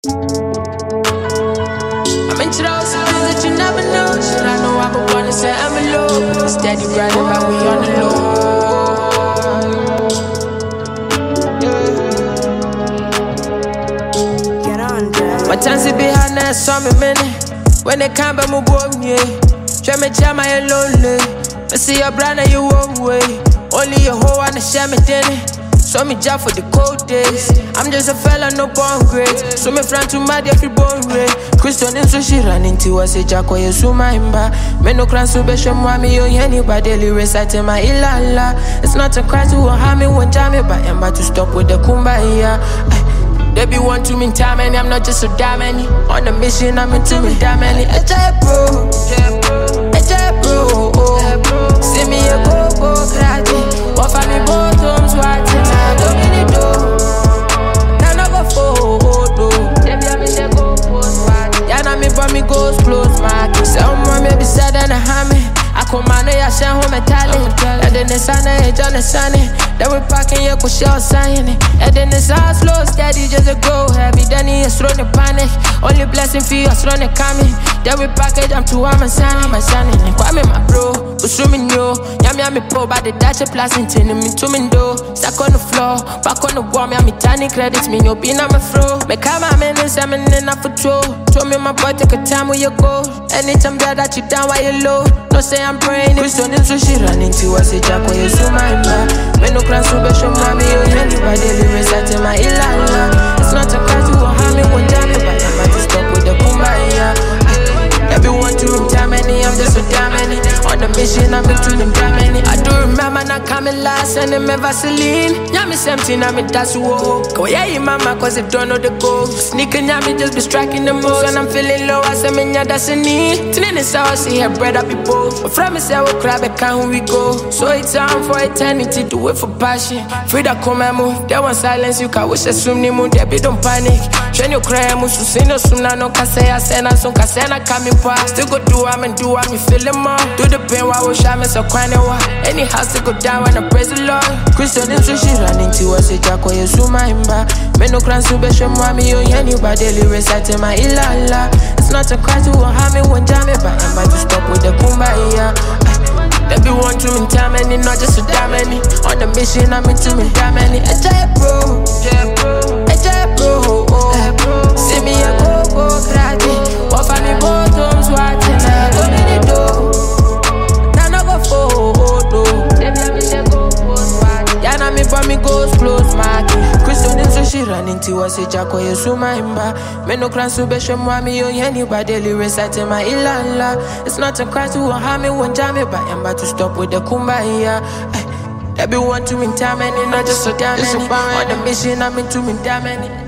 I'm into those things that you never know. Shit, I know I'm a one to say I'm alone. Steady grinding, but we on the low. Get on, girl. My chance to be hard now, so me minute. When they come back, my boy, yeah. Try me, tell my lonely. I see your brother, you one way. Only your hoe wanna share me dinner. So me job for the cold days. I'm just a fella, no born great. So me friend to mad if you born great. Christian in so she ran into us, a jack or you so my imba. Me no crown so be show me yo anybody daily reciting my ilala. It's not a cry to harm me when jam me, but I'm about to stop with the kumbaya. They be want to mean time and I'm not just so damn many. On the mission, I'm into me damn many. A jet bro, a jet bro. See me a go crazy. What for me bottoms watching? I don't really do. Now no go photo. They be a me they go post watch. Yeah, now me but me goes close market. Someone may be sad and a hammy. I come on ya share home talent. And then the sun is on the sunny. Then we packing your shell sign. And then it's all slow, steady, just a go heavy. Then he is throwing the panic. Only blessing for you, throwing the coming. Then we package, I'm too my son. And Kwame, my bro, assuming you. Yami, po, by the Dutch plus in me to me do. Stuck on the floor, back on the wall, me tiny credits, me, you'll be not my fro. Make my man and salmon in a patrol. Told me my boy, take a time where you go. Anytime that you down while you low. No say I'm praying, Christian in so she run into us, a jack or you so my man. Me no class to be show mommy, you anybody reciting my ilala. It's not a cry to harm me when jam me, but I'm about to stop with the kumbaya. Everyone to him damn many, I'm just so damn many. On the mission, I'm into them damn many. I do remember not coming last and them Vaseline. Yami something, I'm in that's whoa. Go yeah, mama, cause they don't know the goal. Sneaking yami, just be striking the most. When I'm feeling low, I say, man, yeah, that's a need. Tinin is how I see her bread up be both. But from me, say, I will cry back when we go. So it's time for eternity, do it for passion. Free that come and move. There was silence, you can wish a swim, ni moon, there be don't panic. Train your cry, I'm so sing no soon, no kase, I send us on Kasena coming. Still go do I'm and do I'm you feeling more. Do the pain while we shine me so crying wa. Any house to go down when I praise the Lord. Christian in so she run into us, a jack or you so my imba. Me no crown so be show mommy you anybody daily reciting my ilala. It's not a cry to harm me when jam me, but I'm about to stop with the kumbaya. They be want to mean time many, not just so damn many. On the mission, I'm into me damn many. A jet bro, a jet bro. See me a go crazy. What for me bottoms watching? I don't really do. Now no go photo. They be a me they go post watch. Yeah, now me but me goes close market. Christian in so she run into us, a jack or you so my imba. Me no crown so be show mommy you anybody daily reciting my ilala. It's not a cry to harm me when jam me, but I'm about to stop with the kumbaya. Everyone to me damn many, not just so damn many. On the mission, I'm into me damn many.